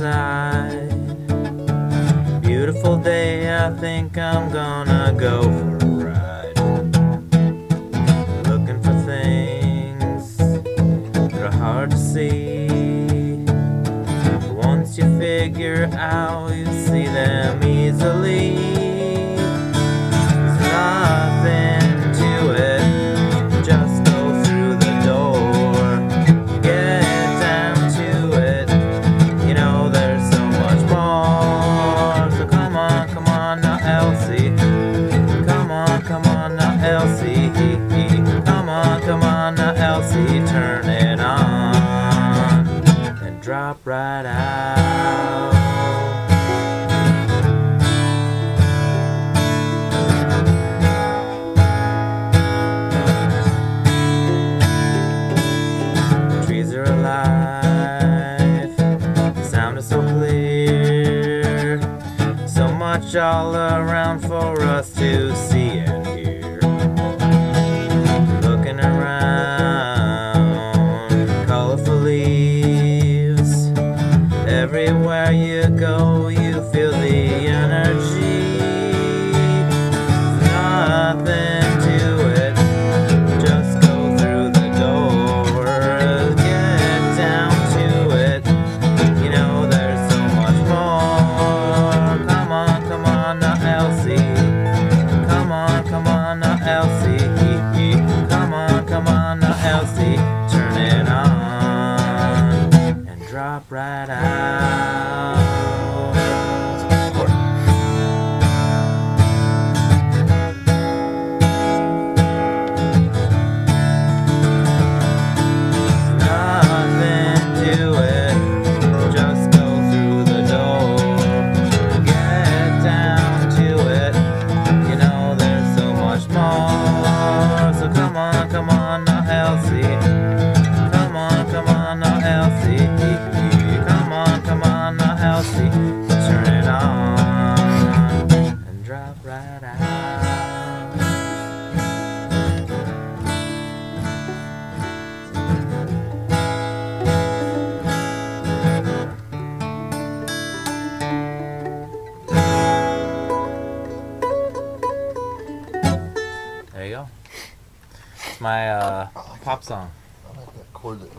outside. Beautiful day, I think I'm gonna go for a ride. Looking for things that are hard to see. Once you figure out, you see them easily. There's nothing to it, just go through the door. Get down to it, you know there's so much more. So come on now Elsie. Come on now Elsie. Come on now Elsie, turn it on and drop right out. Trees are alive, the sound is so clear, so much all around for us to see and hear. Looking around, colorful leaves, everywhere you go you feel the energy. Nothing to it, just go through the door. Get down to it, you know there's so much more. Come on now Elsie. Come on now Elsie. Come on now Elsie, turn it on and drop right out. Nothing to it, just go through the door. Get down to it, you know there's so much more. So come on now Elsie. Come on now Elsie. Come on now Elsie, turn it on and drop right out. There you go. It's my pop song. I like that chord that